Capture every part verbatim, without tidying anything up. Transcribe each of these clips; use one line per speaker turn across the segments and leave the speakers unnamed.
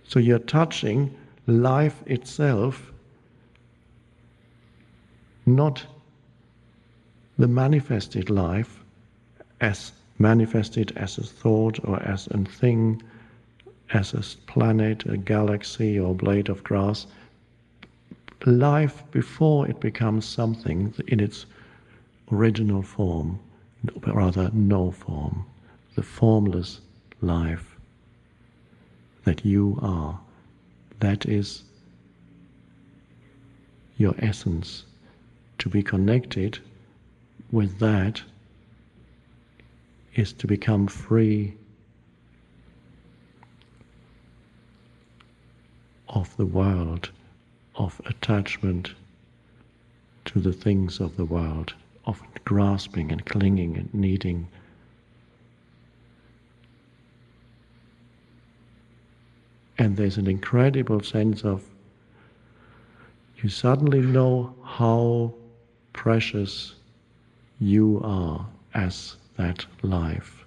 So you're touching life itself, not the manifested life as manifested as a thought or as a thing, as a planet, a galaxy or a blade of grass. Life before it becomes something in its original form, rather no form, the formless life that you are. That is your essence. To be connected with that is to become free of the world, of attachment to the things of the world, of grasping and clinging and needing. And there's an incredible sense of, you suddenly know how precious you are as that life.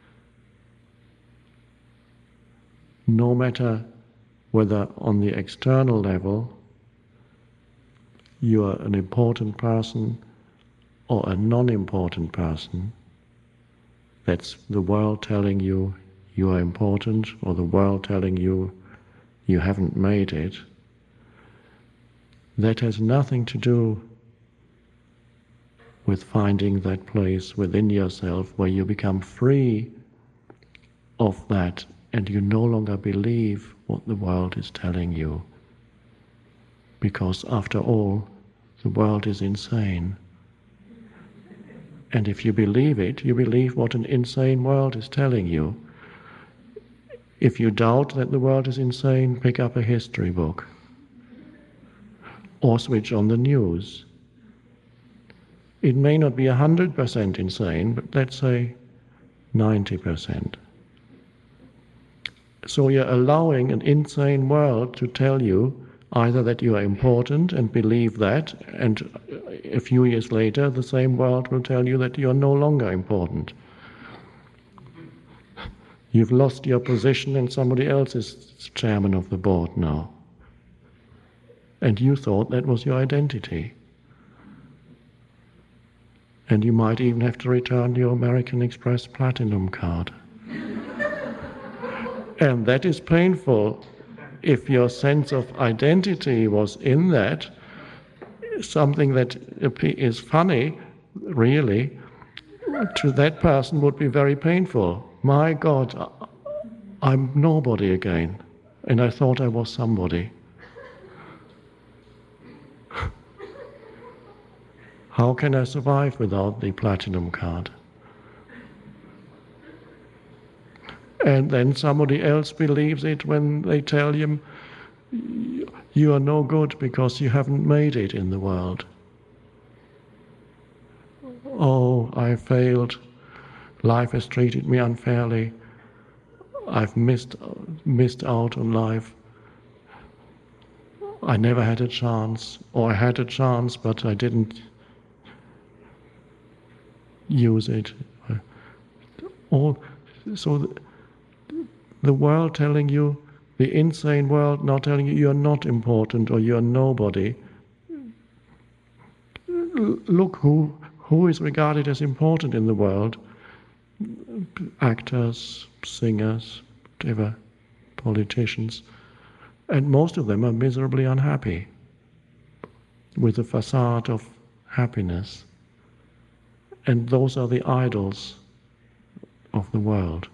No matter whether on the external level you are an important person or a non-important person, that's the world telling you you are important, or the world telling you you haven't made it, that has nothing to do with finding that place within yourself where you become free of that and you no longer believe what the world is telling you. Because after all, the world is insane. And if you believe it, you believe what an insane world is telling you. If you doubt that the world is insane, pick up a history book or switch on the news. It may not be one hundred percent insane, but let's say ninety percent. So you're allowing an insane world to tell you either that you are important and believe that, and a few years later the same world will tell you that you are no longer important. You've lost your position and somebody else is chairman of the board now. And you thought that was your identity. And you might even have to return your American Express Platinum card. And that is painful. If your sense of identity was in that, something that is funny, really, to that person would be very painful. My God, I'm nobody again, and I thought I was somebody. How can I survive without the platinum card? And then somebody else believes it when they tell him, you are no good because you haven't made it in the world. Oh, I failed. Life has treated me unfairly. I've missed, missed out on life. I never had a chance, or I had a chance, but I didn't use it. All, so the, the world telling you, the insane world now telling you you're not important or you're nobody. Look who who is regarded as important in the world. Actors, singers, whatever, politicians. And most of them are miserably unhappy with a facade of happiness. And those are the idols of the world.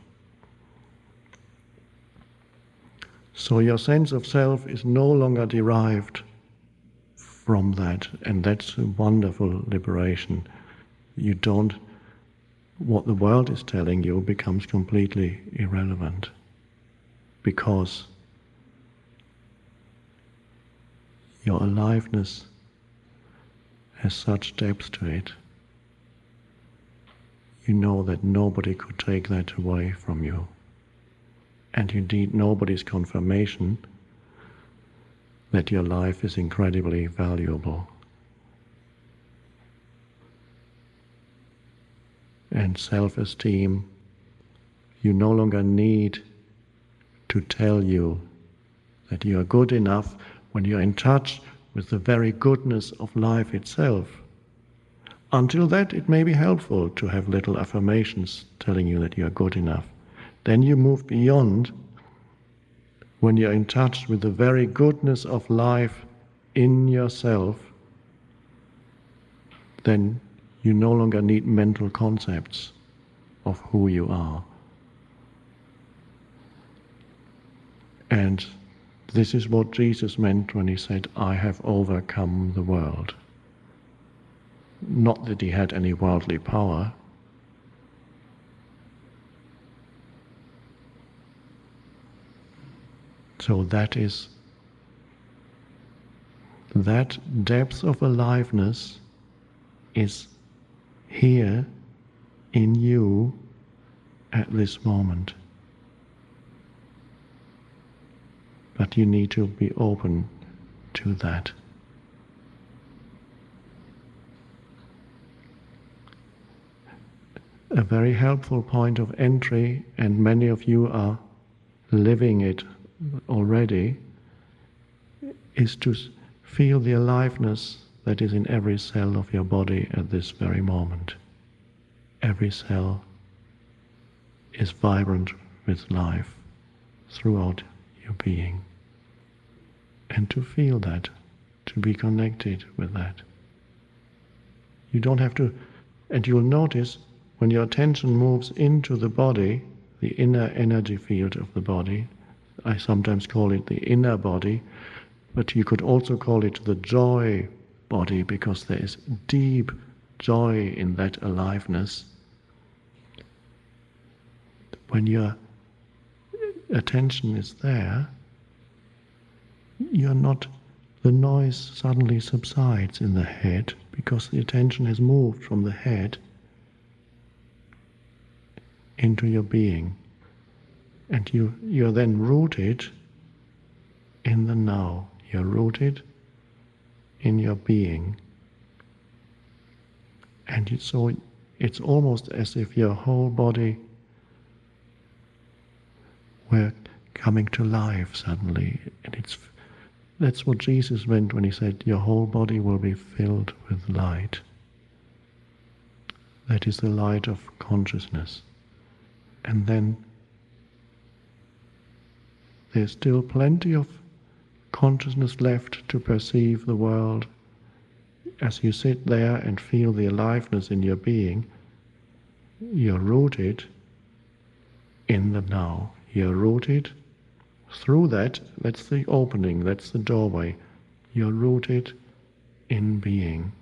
So your sense of self is no longer derived from that, and that's a wonderful liberation. You don't, what the world is telling you becomes completely irrelevant, because your aliveness has such depth to it. You know that nobody could take that away from you. And you need nobody's confirmation that your life is incredibly valuable. And self-esteem, you no longer need to tell you that you are good enough, when you're in touch with the very goodness of life itself. Until that, it may be helpful to have little affirmations telling you that you are good enough. Then you move beyond. When you're in touch with the very goodness of life in yourself, then you no longer need mental concepts of who you are. And this is what Jesus meant when he said, I have overcome the world. Not that he had any worldly power. So that is, that depth of aliveness is here in you at this moment. But you need to be open to that. A very helpful point of entry, and many of you are living it already, is to feel the aliveness that is in every cell of your body at this very moment. Every cell is vibrant with life throughout your being. And to feel that, to be connected with that. You don't have to, and you'll notice when your attention moves into the body, the inner energy field of the body, I sometimes call it the inner body, but you could also call it the joy body, because there is deep joy in that aliveness. When your attention is there, you're not, the noise suddenly subsides in the head, because the attention has moved from the head into your being. And you, you're then rooted in the now. You're rooted in your being. And it's, so, it's almost as if your whole body were coming to life suddenly. And it's, that's what Jesus meant when he said, your whole body will be filled with light. That is the light of consciousness. And then there's still plenty of consciousness left to perceive the world. As you sit there and feel the aliveness in your being, you're rooted in the now. You're rooted through that. That's the opening, that's the doorway. You're rooted in being.